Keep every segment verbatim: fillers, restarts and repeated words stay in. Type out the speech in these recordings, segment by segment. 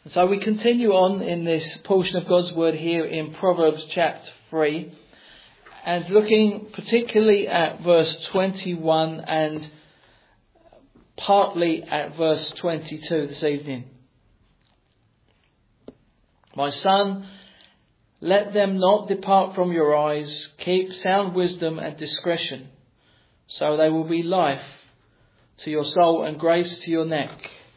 So we continue on in this portion of God's Word here in Proverbs chapter three, and looking particularly at verse twenty-one and partly at verse twenty-two this evening. My son, let them not depart from your eyes. Keep sound wisdom and discretion, so they will be life to your soul and grace to your neck.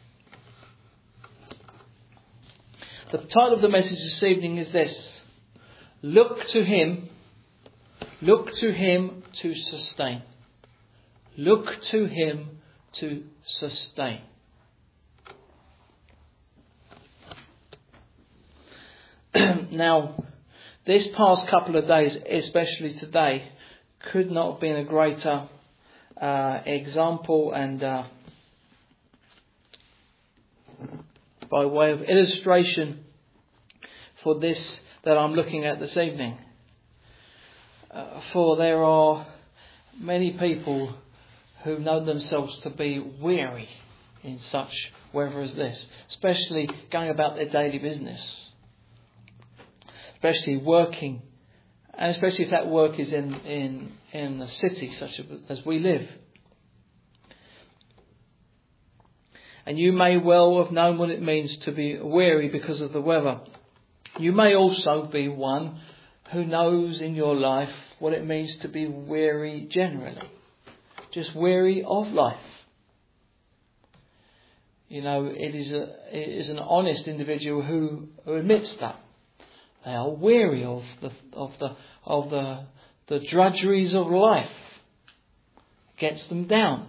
The title of the message this evening is this: Look to Him, look to Him to sustain. Look to Him to sustain. Now, this past couple of days, especially today, could not have been a greater uh, example and uh, by way of illustration for this that I'm looking at this evening. Uh, for there are many people who know themselves to be weary in such weather as this, especially going about their daily business, especially working, and especially if that work is in in in a city such as we live. And you may well have known what it means to be weary because of the weather. You may also be one who knows in your life what it means to be weary generally. Just weary of life. You know, it is a it is an honest individual who, who admits that. They are weary of the of the of the the drudgeries of life. It gets them down.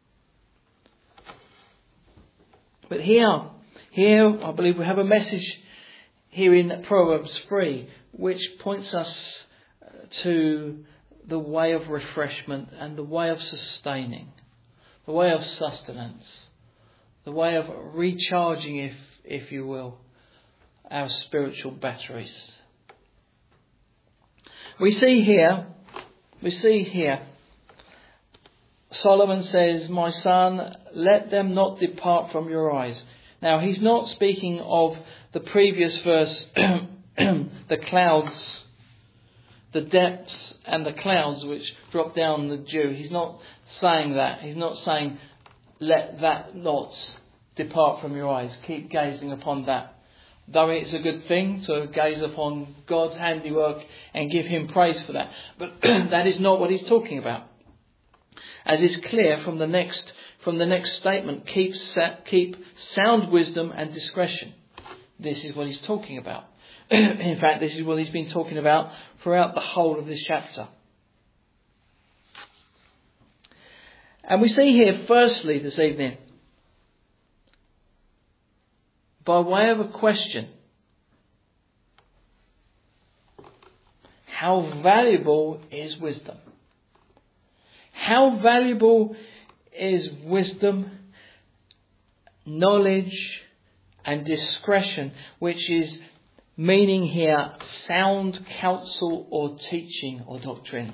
But here, here I believe we have a message here in Proverbs three, which points us to the way of refreshment and the way of sustaining, the way of sustenance, the way of recharging, if if you will, our spiritual batteries. We see here, we see here, Solomon says, my son, let them not depart from your eyes. Now, he's not speaking of the previous verse, the clouds, the depths and the clouds which drop down the dew. He's not saying that. He's not saying, let that not depart from your eyes. Keep gazing upon that. Though it's a good thing to gaze upon God's handiwork and give Him praise for that. But that is not what he's talking about. As is clear from the next from the next statement, keep keep sound wisdom and discretion. This is what he's talking about. In fact, this is what he's been talking about throughout the whole of this chapter. And we see here, firstly, this evening, by way of a question, how valuable is wisdom? How valuable is wisdom, knowledge and discretion, which is meaning here sound counsel or teaching or doctrine.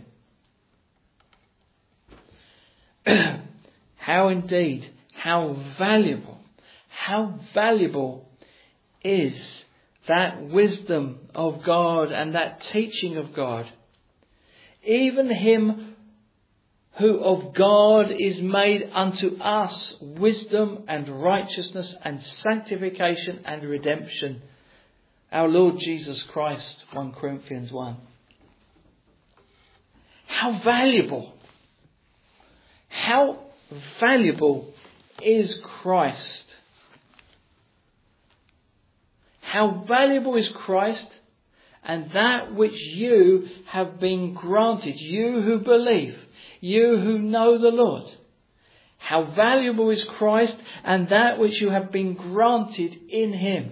How indeed, how valuable, how valuable is that wisdom of God and that teaching of God. Even him who of God is made unto us wisdom and righteousness and sanctification and redemption, our Lord Jesus Christ, First Corinthians one. How valuable, how valuable is Christ? How valuable is Christ and that which you have been granted, you who believe, you who know the Lord. How valuable is Christ and that which you have been granted in Him.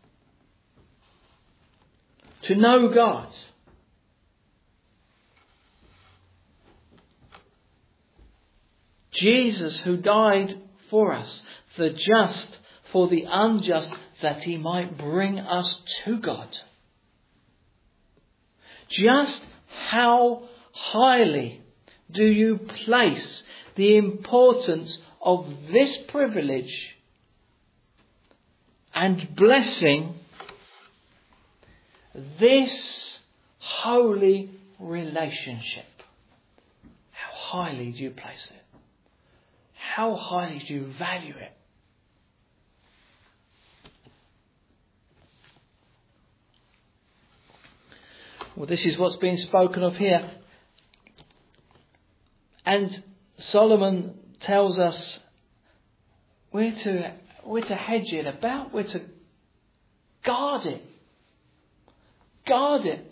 To know God. Jesus who died for us, the just for the unjust, that He might bring us to God. Just how highly do you place the importance of this privilege and blessing this holy relationship. How highly do you place it? How highly do you value it? Well, this is what's being spoken of here. And Solomon tells us we're to, we're to hedge it about, we're to guard it. Guard it.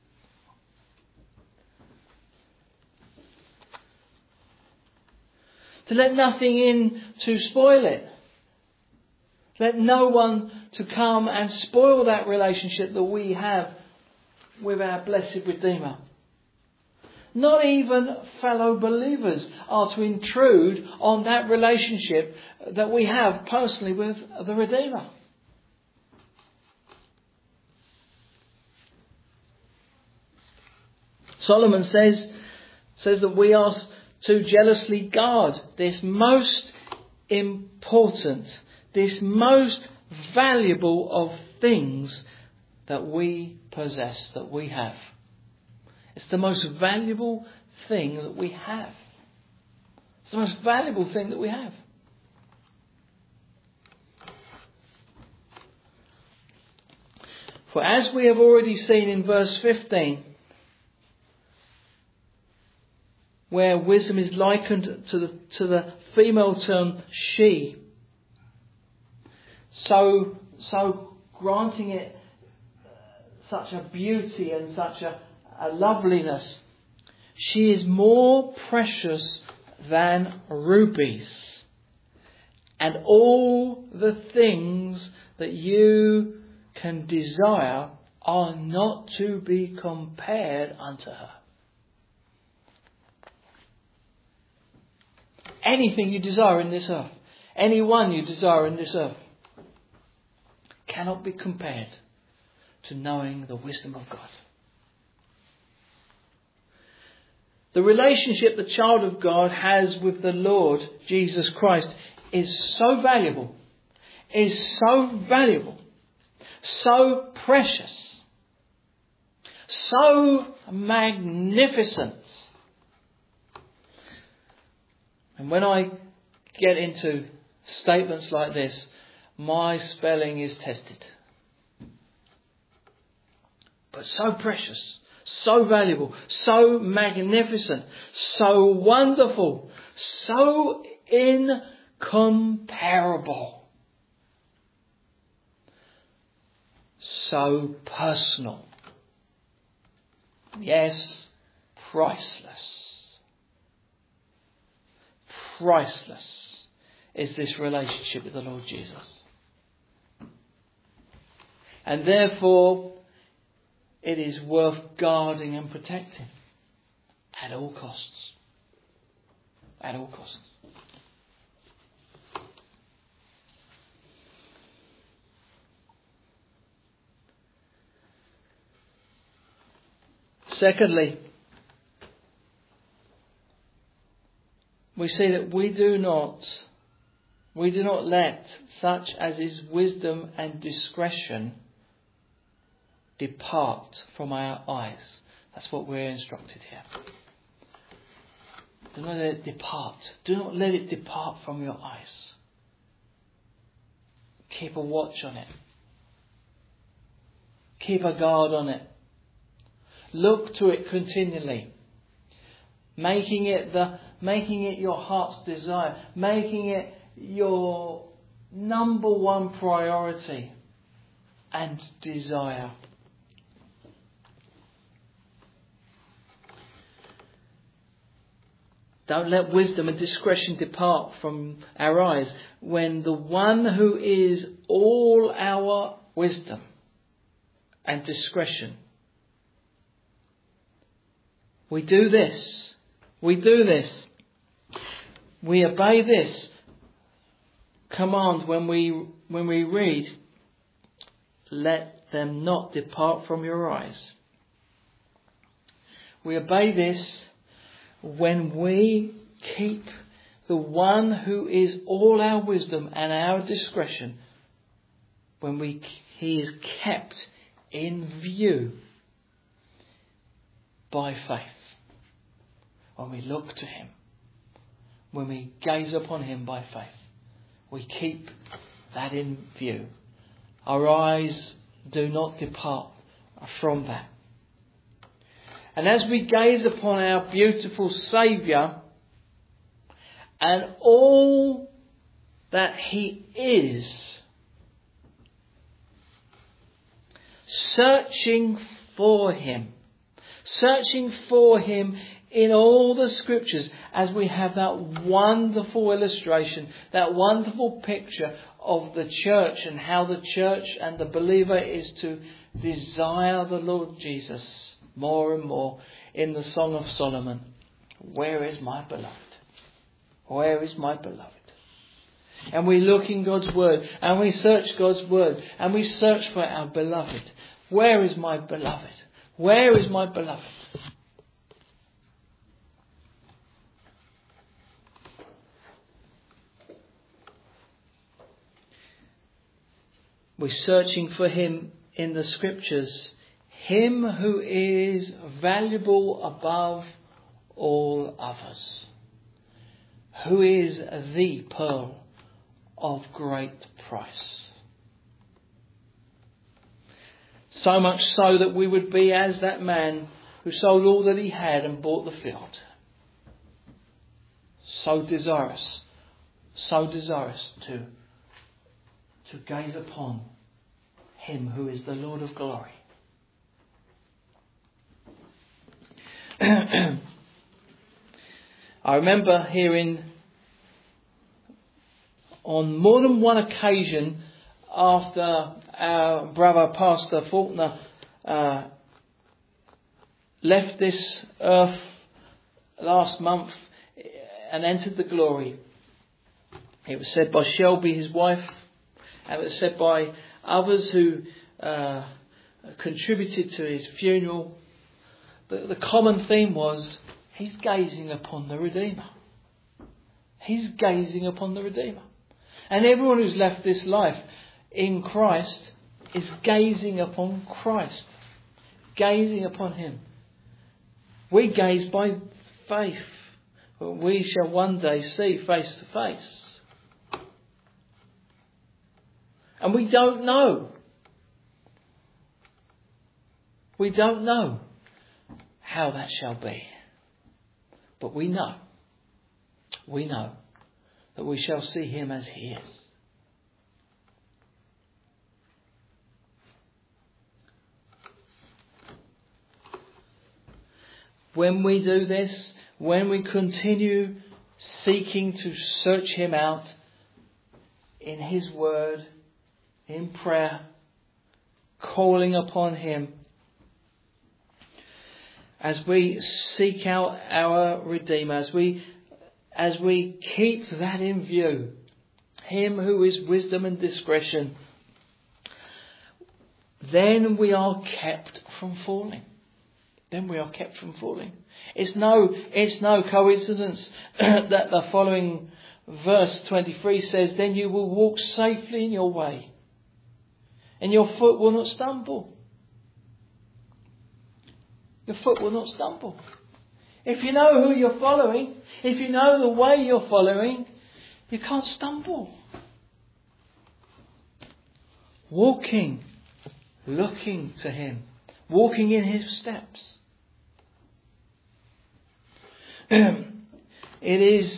To let nothing in to spoil it. Let no one to come and spoil that relationship that we have with our blessed Redeemer. Not even fellow believers are to intrude on that relationship that we have personally with the Redeemer. Solomon says, says that we are to jealously guard this most important, this most valuable of things that we possess, that we have. It's the most valuable thing that we have. It's the most valuable thing that we have. For as we have already seen in verse fifteen, where wisdom is likened to the, to the female term she, so, so granting it such a beauty and such a, a loveliness, she is more precious than rubies. And all the things that you can desire are not to be compared unto her. Anything you desire in this earth, anyone you desire in this earth, cannot be compared to knowing the wisdom of God. The relationship the child of God has with the Lord Jesus Christ is so valuable, is so valuable, so precious, so magnificent. And when I get into statements like this, my spelling is tested. But so precious, so valuable, so magnificent, so wonderful, so incomparable, so personal. Yes, priceless. Priceless is this relationship with the Lord Jesus. And therefore, it is worth guarding and protecting at all costs. At all costs. Secondly, we see that we do not, we do not let such as is wisdom and discretion depart from our eyes. That's what we're instructed here. Do not let it depart. Do not let it depart from your eyes. Keep a watch on it. Keep a guard on it. Look to it continually. Making it the making it your heart's desire. Making it your number one priority and desire. Don't let wisdom and discretion depart from our eyes when the one who is all our wisdom and discretion. We do this. We do this. We obey this command when we when we read, let them not depart from your eyes. We obey this when we keep the one who is all our wisdom and our discretion when we He is kept in view by faith. When we look to Him, when we gaze upon Him by faith, we keep that in view. Our eyes do not depart from that. And as we gaze upon our beautiful Saviour and all that He is, searching for Him, searching for Him in all the Scriptures, as we have that wonderful illustration, that wonderful picture of the church and how the church and the believer is to desire the Lord Jesus more and more in the Song of Solomon. Where is my beloved? Where is my beloved? And we look in God's Word and we search God's Word and we search for our beloved. Where is my beloved? Where is my beloved? We're searching for Him in the Scriptures. Him who is valuable above all others. Who is the pearl of great price. So much so that we would be as that man who sold all that he had and bought the field. So desirous, so desirous to, to gaze upon Him who is the Lord of glory. I remember hearing on more than one occasion after our brother Pastor Faulkner uh, left this earth last month and entered the glory. It was said by Shelby, his wife, and it was said by others who uh, contributed to his funeral. The, the common theme was, he's gazing upon the Redeemer. He's gazing upon the Redeemer. And everyone who's left this life in Christ is gazing upon Christ. Gazing upon Him. We gaze by faith. We shall one day see face to face. And we don't know. We don't know how that shall be. But we know. We know that we shall see Him as He is. When we do this, when we continue seeking to search Him out in His Word, in prayer, calling upon Him, as we seek out our Redeemer, as we as we keep that in view, Him who is wisdom and discretion, then we are kept from falling. Then we are kept from falling. It's no, it's no coincidence that the following verse twenty-three says, "Then you will walk safely in your way, and your foot will not stumble." Your foot will not stumble. If you know who you're following, if you know the way you're following, you can't stumble. Walking, looking to Him, walking in His steps. It is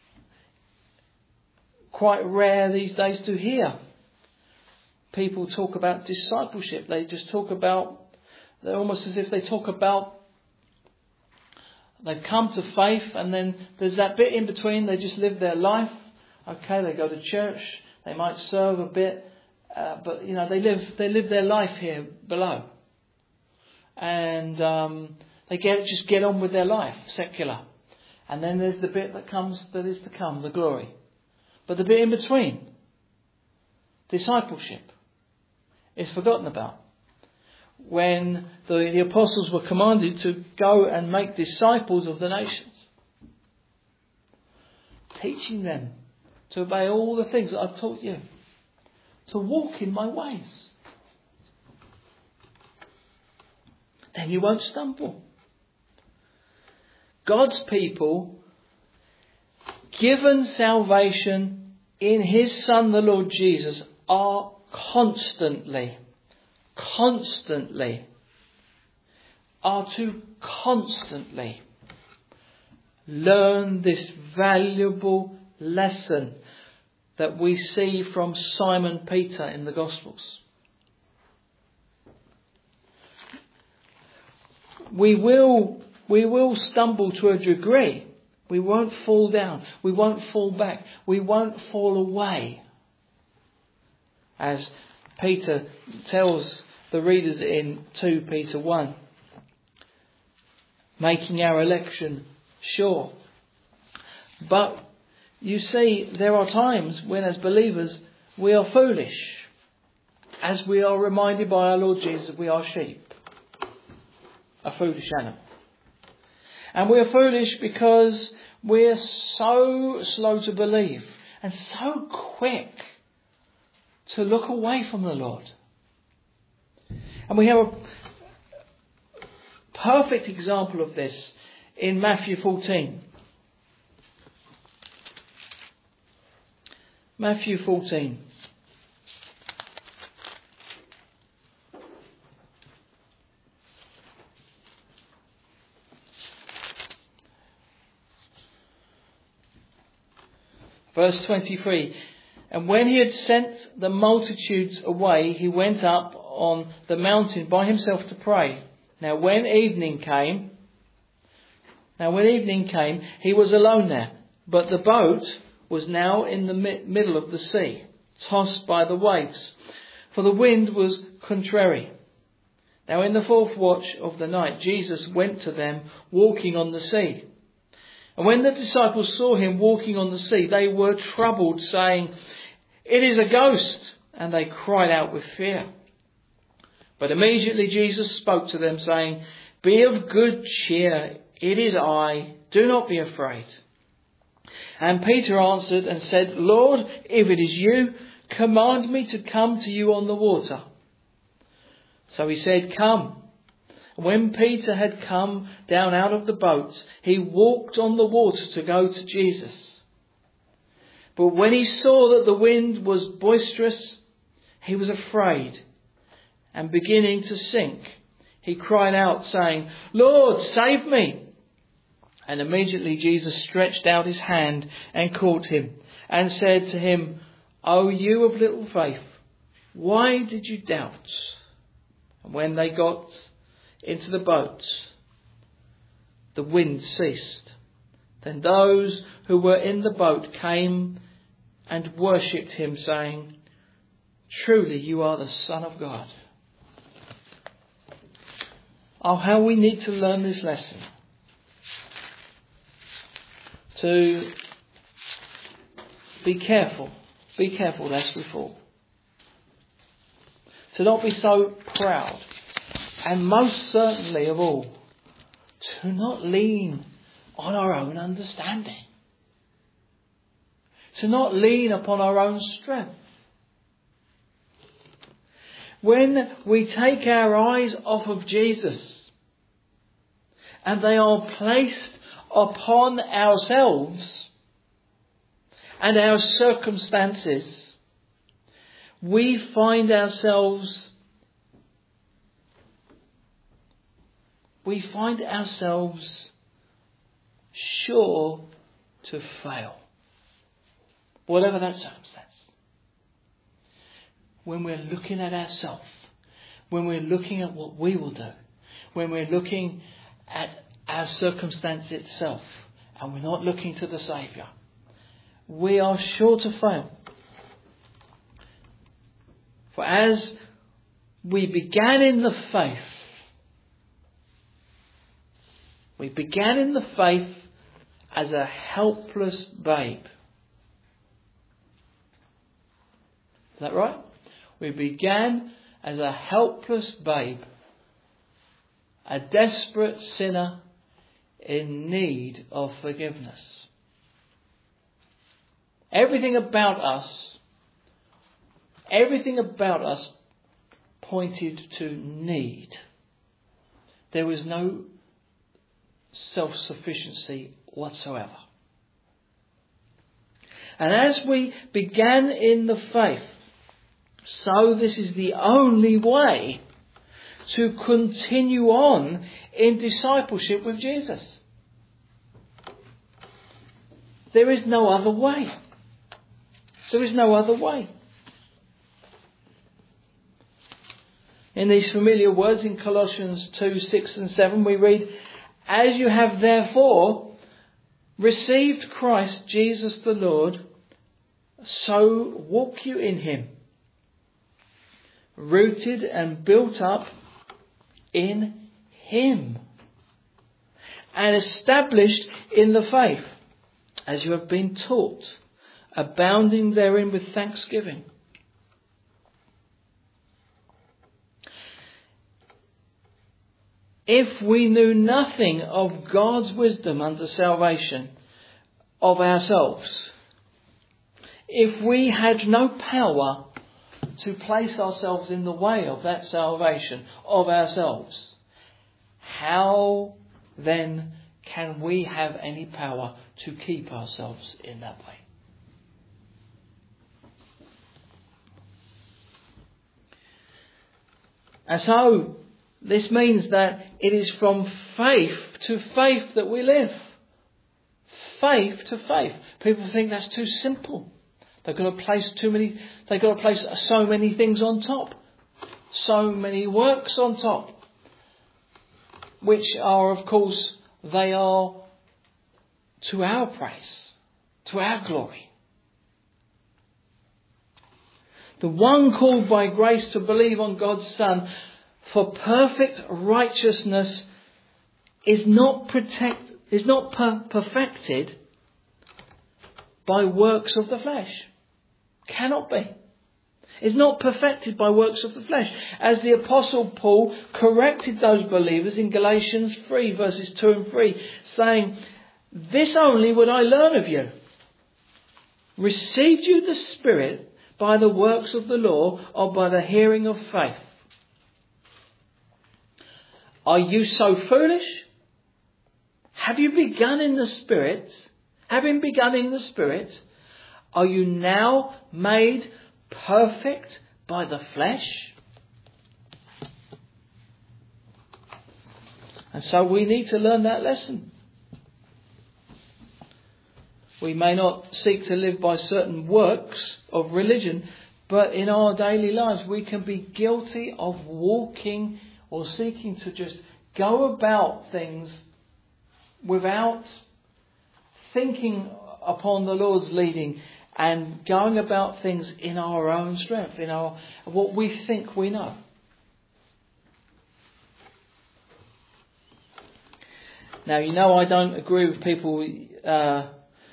quite rare these days to hear people talk about discipleship. They just talk about, they're almost as if they talk about, they've come to faith and then there's that bit in between, they just live their life. Okay, they go to church, they might serve a bit, uh, but you know, they live they live their life here below. And um, they get just get on with their life, secular. And then there's the bit that comes, that is to come, the glory. But the bit in between, discipleship, is forgotten about. When the, the apostles were commanded to go and make disciples of the nations, teaching them to obey all the things that I've taught you, to walk in my ways. Then you won't stumble. God's people, given salvation in His Son, the Lord Jesus, are constantly, constantly, are to constantly learn this valuable lesson that we see from Simon Peter in the Gospels. We will, we will stumble to a degree. We won't fall down. We won't fall back. We won't fall away. As Peter tells the readers in two Peter one, making our election sure. But you see, there are times when as believers we are foolish, as we are reminded by our Lord Jesus we are sheep, a foolish animal. And we are foolish because we're so slow to believe and so quick to look away from the Lord. And we have a perfect example of this in Matthew fourteen. Matthew fourteen. Verse twenty-three. And when he had sent the multitudes away, he went up on the mountain by himself to pray. Now when evening came, now when evening came, he was alone there. But the boat was now in the mi- middle of the sea, tossed by the waves, for the wind was contrary. Now in the fourth watch of the night, Jesus went to them, walking on the sea. And when the disciples saw him walking on the sea, they were troubled, saying, "It is a ghost!" And they cried out with fear. But immediately Jesus spoke to them, saying, "Be of good cheer, it is I, do not be afraid." And Peter answered and said, "Lord, if it is you, command me to come to you on the water." So he said, "Come." When Peter had come down out of the boat, he walked on the water to go to Jesus. But when he saw that the wind was boisterous, he was afraid, and beginning to sink, he cried out, saying, "Lord, save me!" And immediately Jesus stretched out his hand and caught him, and said to him, "O you of little faith, why did you doubt?" And when they got into the boat, the wind ceased. Then those who were in the boat came and worshipped him, saying, "Truly you are the Son of God." Oh, how we need to learn this lesson. To be careful, be careful lest we fall. To not be so proud. And most certainly of all, to not lean on our own understanding. To not lean upon our own strength. When we take our eyes off of Jesus and they are placed upon ourselves and our circumstances, we find ourselves we find ourselves sure to fail, whatever that circumstance. When we're looking at ourselves, when we're looking at what we will do, when we're looking at our circumstance itself, and we're not looking to the Saviour, we are sure to fail. For as we began in the faith, we began in the faith as a helpless babe. Is that right? We began as a helpless babe, a desperate sinner in need of forgiveness. Everything about us Everything about us pointed to need. There was no self-sufficiency whatsoever. And as we began in the faith, so this is the only way to continue on in discipleship with Jesus. There is no other way. There is no other way. In these familiar words in Colossians two, six and seven we read, "As you have therefore received Christ Jesus the Lord, so walk you in him, rooted and built up in him, and established in the faith, as you have been taught, abounding therein with thanksgiving." If we knew nothing of God's wisdom unto salvation of ourselves, if we had no power to place ourselves in the way of that salvation of ourselves, how then can we have any power to keep ourselves in that way? And so, this means that it is from faith to faith that we live. Faith to faith. People think that's too simple. They've got to place too many, they've got to place so many things on top. So many works on top. Which are, of course, they are to our praise, to our glory. The one called by grace to believe on God's Son for perfect righteousness is not protect, is not per- perfected by works of the flesh. Cannot be. Is not perfected by works of the flesh. As the Apostle Paul corrected those believers in Galatians three, verses two and three, saying, "This only would I learn of you. Received you the Spirit by the works of the law, or by the hearing of faith? Are you so foolish? Have you begun in the Spirit? Having begun in the Spirit, are you now made perfect by the flesh?" And so we need to learn that lesson. We may not seek to live by certain works of religion, but in our daily lives we can be guilty of walking or seeking to just go about things without thinking upon the Lord's leading and going about things in our own strength, in our what we think we know. Now, you know I don't agree with people uh,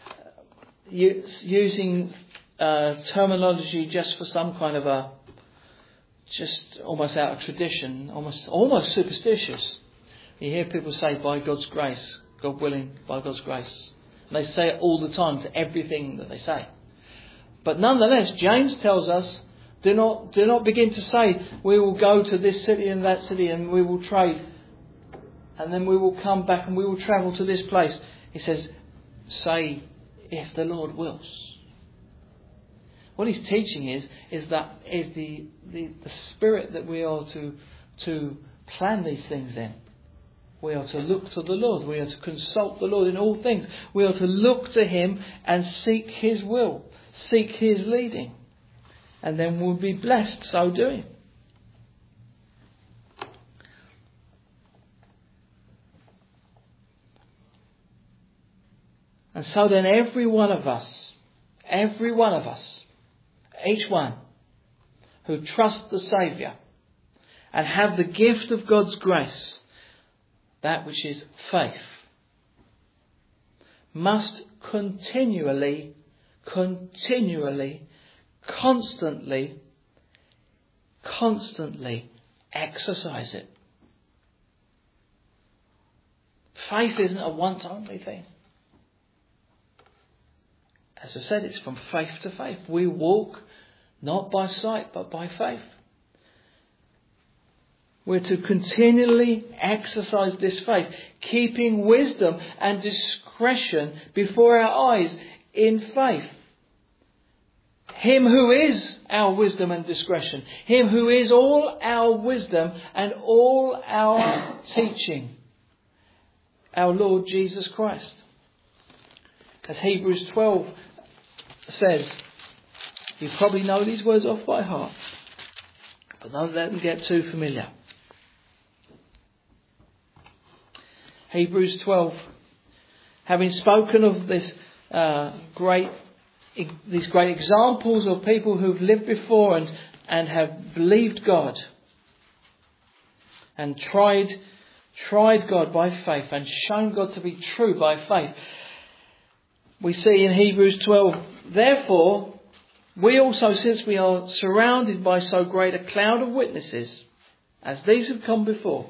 using uh, terminology just for some kind of a, just almost out of tradition, almost almost superstitious. You hear people say, "By God's grace, God willing, by God's grace." And they say it all the time to everything that they say. But nonetheless, James tells us, do not do not begin to say, "We will go to this city and that city and we will trade. And then we will come back and we will travel to this place." He says, "Say, if the Lord wills." What he's teaching is, is that is the, the, the spirit that we are to, to plan these things in. We are to look to the Lord. We are to consult the Lord in all things. We are to look to Him and seek His will, seek His leading. And then we'll be blessed so doing. And so then every one of us, every one of us, each one who trusts the Saviour and have the gift of God's grace, that which is faith, must continually, continually, constantly, constantly exercise it. Faith isn't a once-only thing. As I said, it's from faith to faith. We walk Not by sight, but by faith. We're to continually exercise this faith, keeping wisdom and discretion before our eyes in faith. Him who is our wisdom and discretion. Him who is all our wisdom and all our teaching. Our Lord Jesus Christ. As Hebrews twelve says, you probably know these words off by heart, but don't let them get too familiar. Hebrews twelve, having spoken of this uh, great, these great examples of people who've lived before and, and have believed God and tried, tried God by faith and shown God to be true by faith. We see in Hebrews twelve, therefore, we also, since we are surrounded by so great a cloud of witnesses, as these have come before,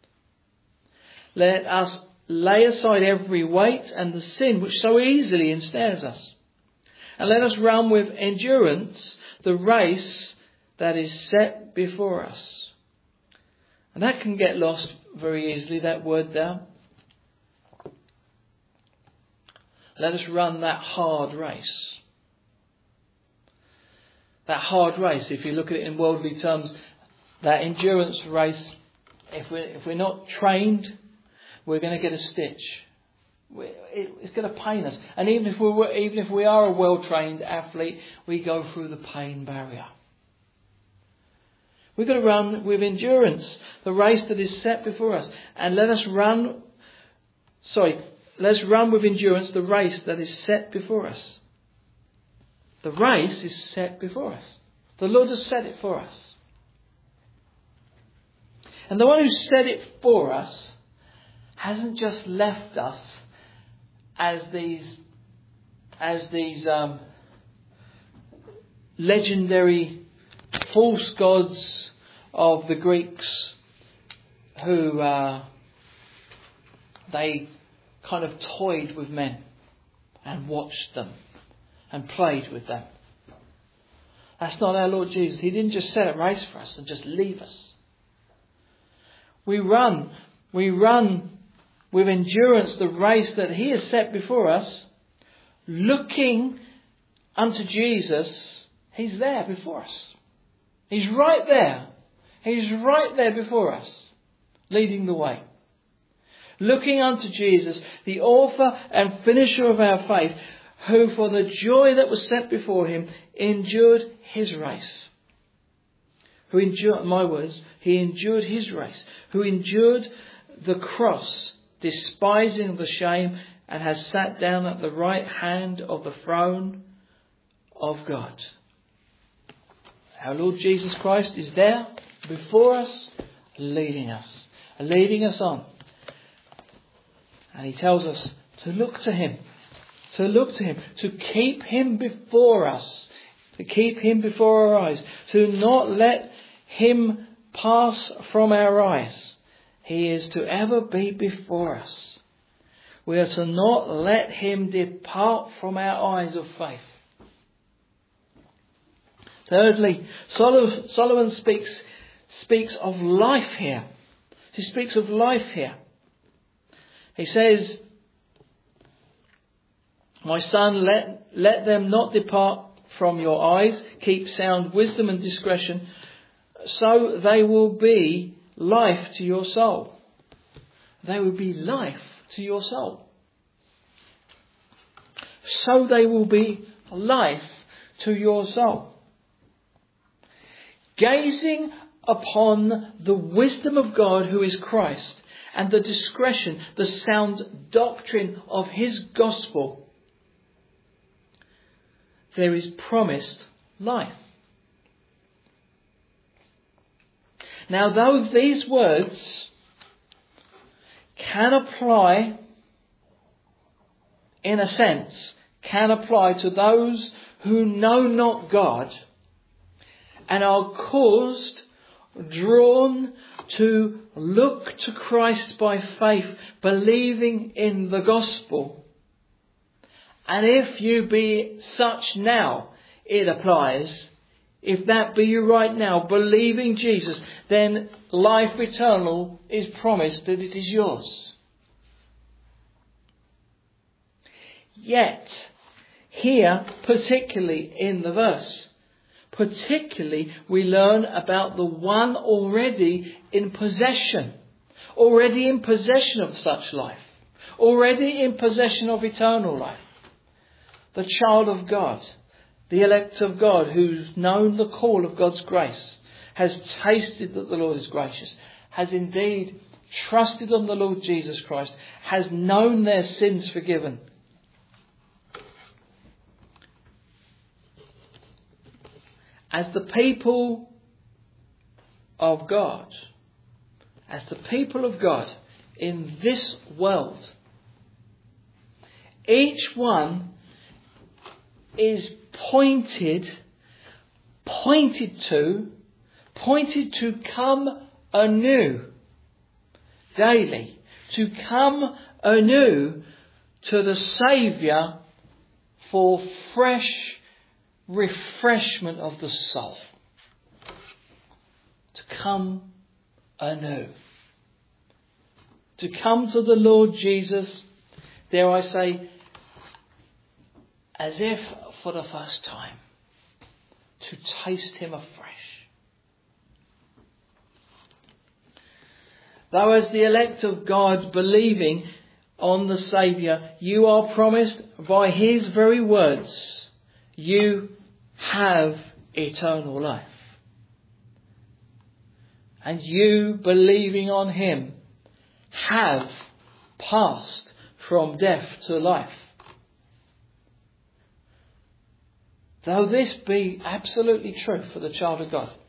let us lay aside every weight and the sin which so easily ensnares us. And let us run with endurance the race that is set before us. And that can get lost very easily, that word there. Let us run that hard race. That hard race, if you look at it in worldly terms, that endurance race, if we're, if we're not trained, we're going to get a stitch. It's going to pain us. And even if we even if we are a well-trained athlete, we go through the pain barrier. We've got to run with endurance the race that is set before us. And let us run, sorry, let's run with endurance the race that is set before us. The race is set before us. The Lord has set it for us. And the one who set it for us hasn't just left us as these as these um, legendary false gods of the Greeks who uh, they kind of toyed with men and watched them and played with them. That's not our Lord Jesus. He didn't just set a race for us and just leave us. We run, we run with endurance the race that He has set before us, looking unto Jesus. He's there before us. He's right there. He's right there before us, leading the way. Looking unto Jesus, the author and finisher of our faith, who for the joy that was set before Him endured His race. Who endured, my words, He endured His race. Who endured the cross, despising the shame, and has sat down at the right hand of the throne of God. Our Lord Jesus Christ is there before us, leading us, leading us on. And He tells us to look to Him, to look to Him, to keep Him before us, to keep Him before our eyes, to not let Him pass from our eyes. He is to ever be before us. We are to not let Him depart from our eyes of faith. Thirdly, Solomon speaks, speaks of life here. He speaks of life here. He says, my son, let, let them not depart from your eyes. Keep sound wisdom and discretion, so they will be life to your soul. They will be life to your soul. So they will be life to your soul. Gazing upon the wisdom of God who is Christ, and the discretion, the sound doctrine of His gospel, there is promised life. Now, though these words can apply, in a sense, can apply to those who know not God and are caused, drawn to look to Christ by faith, believing in the gospel. And if you be such now, it applies. if that be you right now, believing Jesus, then life eternal is promised that it is yours. Yet, here, particularly in the verse, particularly we learn about the one already in possession, already in possession of such life, already in possession of eternal life. The child of God, the elect of God, who's known the call of God's grace, has tasted that the Lord is gracious, has indeed trusted on the Lord Jesus Christ, has known their sins forgiven. As the people of God, as the people of God in this world, each one is pointed, pointed to, pointed to come anew daily, to come anew to the Saviour for fresh refreshment of the soul. To come anew. To come to the Lord Jesus, dare I say, as if for the first time. To taste Him afresh. Though as the elect of God believing on the Saviour, you are promised by His very words, you have eternal life. And you, believing on Him, have passed from death to life. Though this be absolutely true for the child of God,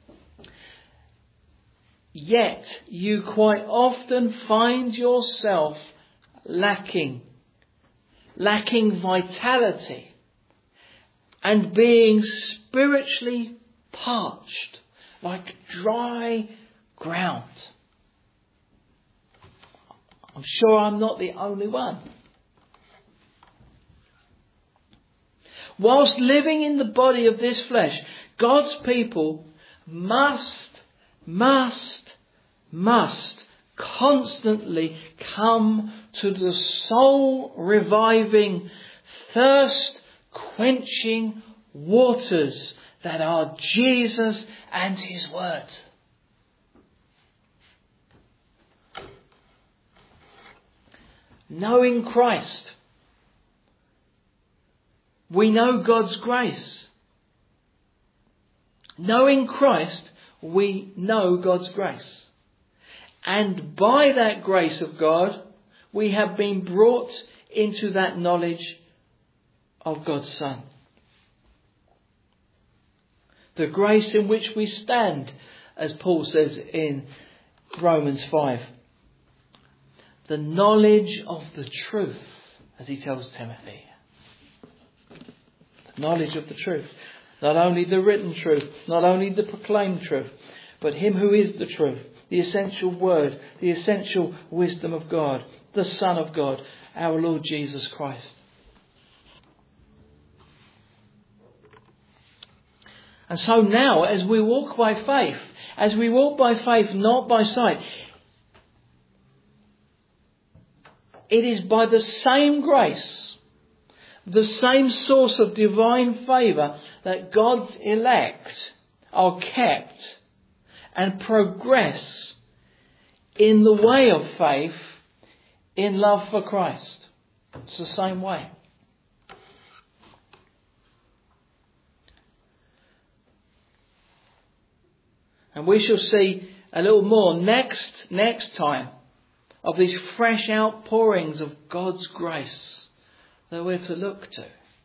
yet you quite often find yourself lacking, lacking vitality, and being spiritually parched like dry ground. I'm sure I'm not the only one. Whilst living in the body of this flesh, God's people must, must, must constantly come to the soul reviving, thirst quenching waters that are Jesus and His Word. Knowing Christ, we know God's grace. Knowing Christ, we know God's grace. And by that grace of God, we have been brought into that knowledge of God's Son. The grace in which we stand, as Paul says in Romans five. The knowledge of the truth, as he tells Timothy. The knowledge of the truth. Not only the written truth, not only the proclaimed truth, but Him who is the truth, the essential word, the essential wisdom of God, the Son of God, our Lord Jesus Christ. And so now, as we walk by faith, as we walk by faith, not by sight, it is by the same grace, the same source of divine favour, that God's elect are kept and progress in the way of faith in love for Christ. It's the same way. And we shall see a little more next, next time of these fresh outpourings of God's grace that we're to look to.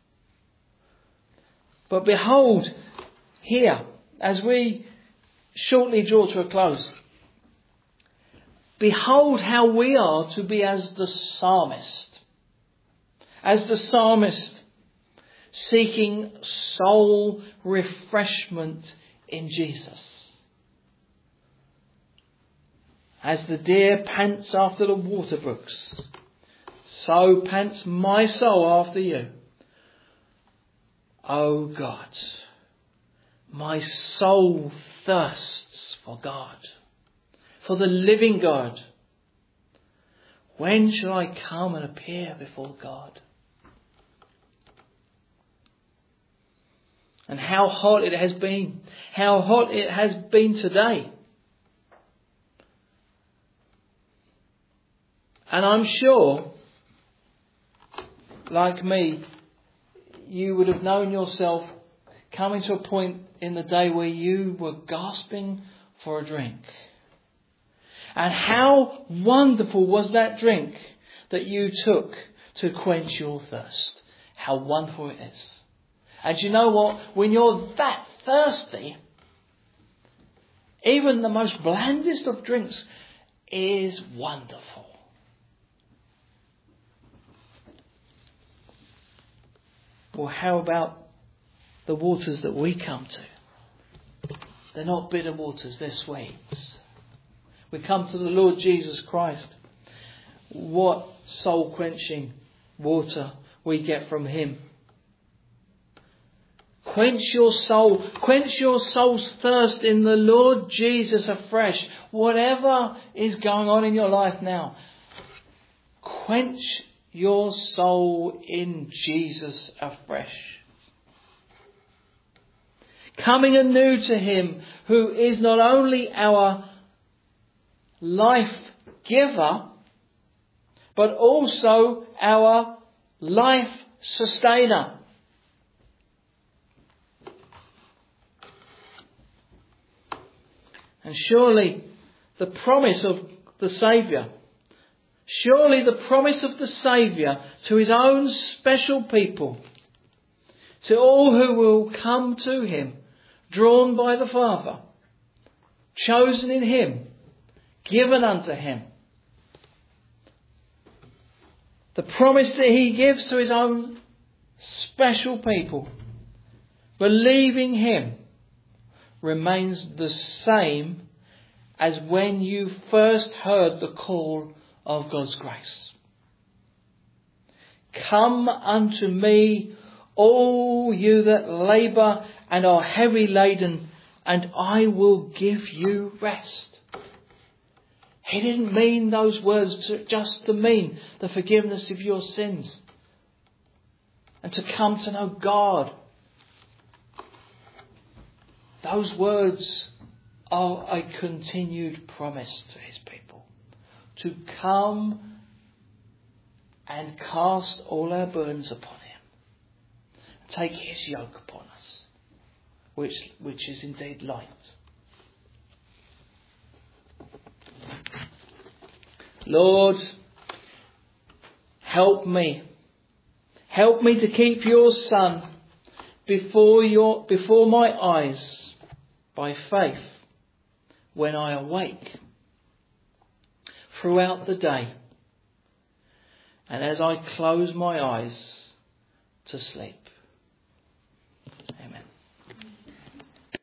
But behold, here, as we shortly draw to a close, behold how we are to be as the psalmist. As the psalmist, seeking soul refreshment in Jesus. As the deer pants after the water brooks, so pants my soul after you. O God, My soul thirsts for God, for the living God. When shall I come and appear before God? And how hot it has been. How hot it has been today. And I'm sure, like me, you would have known yourself coming to a point in the day where you were gasping for a drink. And how wonderful was that drink that you took to quench your thirst. How wonderful it is. And you know what? When you're that thirsty, even the most blandest of drinks is wonderful. Well, how about the waters that we come to? They're not bitter waters, they're sweet. We come to the Lord Jesus Christ. What soul-quenching water we get from Him. Quench your soul. Quench your soul's thirst in the Lord Jesus afresh. Whatever is going on in your life now, quench your soul in Jesus afresh. Coming anew to Him who is not only our life giver, but also our life sustainer. And surely the promise of the Saviour, surely the promise of the Saviour to His own special people, to all who will come to Him, drawn by the Father, chosen in Him, given unto Him. The promise that He gives to His own special people, believing Him, remains the same as when you first heard the call of God's grace. Come unto me, all you that labour and are heavy laden, and I will give you rest. He didn't mean those words to, just to mean the forgiveness of your sins and to come to know God. Those words are a continued promise to His people to come and cast all our burdens upon Him. Take His yoke upon us, which, which is indeed light. Lord, help me. Help me to keep your Son before your before my eyes by faith when I awake throughout the day and as I close my eyes to sleep.